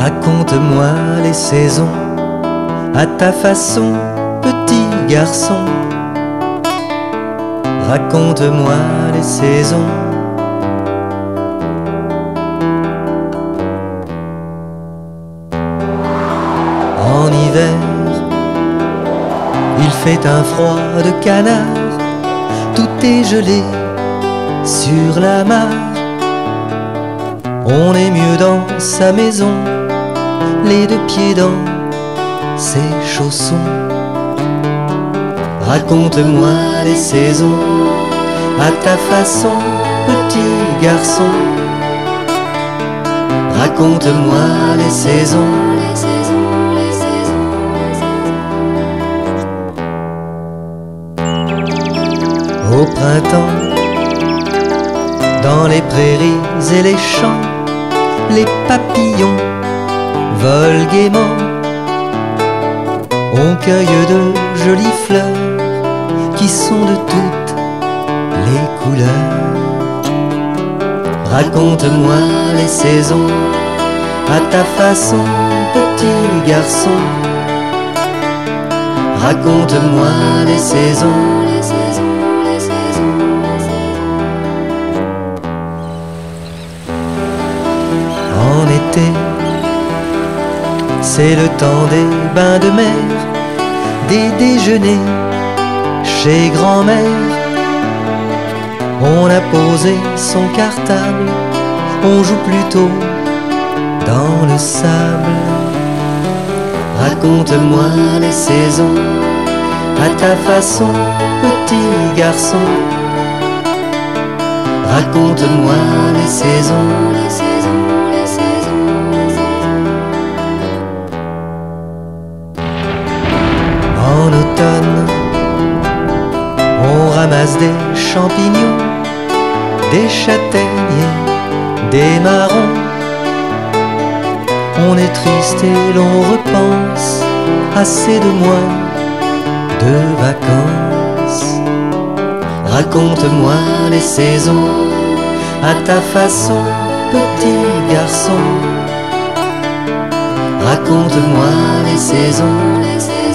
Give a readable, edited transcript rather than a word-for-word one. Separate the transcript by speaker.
Speaker 1: Raconte-moi les saisons à ta façon, petit garçon. Raconte-moi les saisons. En hiver, il fait un froid de canard, tout est gelé sur la mare. On est mieux dans sa maison, les deux pieds dans ses chaussons. Raconte-moi les saisons à ta façon, petit garçon. Raconte-moi les saisons. Au printemps, dans les prairies et les champs, les papillons volent gaiement. On cueille de jolies fleurs qui sont de toutes les couleurs. Raconte-moi les saisons à ta façon, petit garçon. Raconte-moi les saisons. En été, c'est le temps des bains de mer, des déjeuners chez grand-mère. On a posé son cartable, on joue plutôt dans le sable. Raconte-moi les saisons à ta façon, petit garçon. Raconte-moi les saisons. En automne, on ramasse des champignons, des châtaignes, des marrons. On est triste et l'on repense, assez de mois de vacances. Raconte-moi les saisons à ta façon, petit garçon. Raconte-moi les saisons.